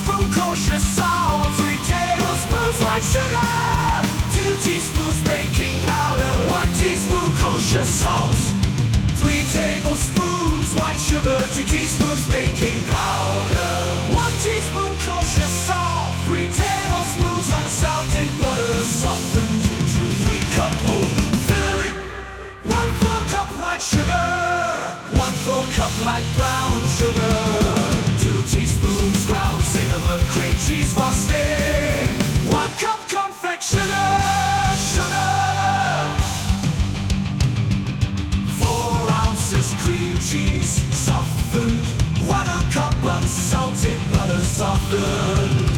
teaspoons kosher salt, 3 tablespoons white sugar, 2 teaspoons baking powder, 1 teaspoon kosher salt, 3 tablespoons white sugar, 2 teaspoons baking powder, 1 teaspoon kosher salt, 3 tablespoons unsalted butter, softened to 3 cup whole filling, 1 full cup white sugar, 1 full cup light brown sugar, 2 teaspoons ground cinnamon, cream cheese frosting, 1 cup confectioner sugar, 4 ounces cream cheese softened, 1 cup unsalted butter softened.